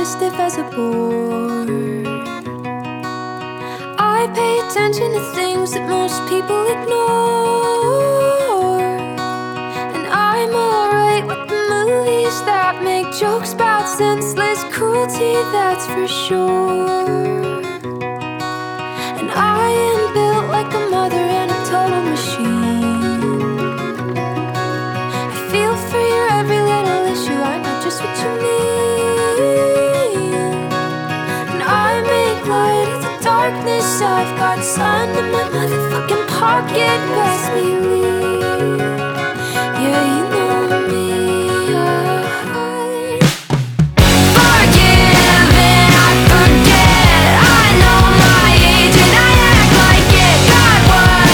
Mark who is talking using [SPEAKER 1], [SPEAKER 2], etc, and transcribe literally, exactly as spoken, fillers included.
[SPEAKER 1] stiff as a board. I pay attention to things that most people ignore. And I'm alright with the movies that make jokes about senseless cruelty, that's for sure. And I am built like a mother and a total machine. I feel for your every little issue, I know just what you mean. And I make light of the darkness, I've got sun in my motherfucking pocket, best believe. Yeah, you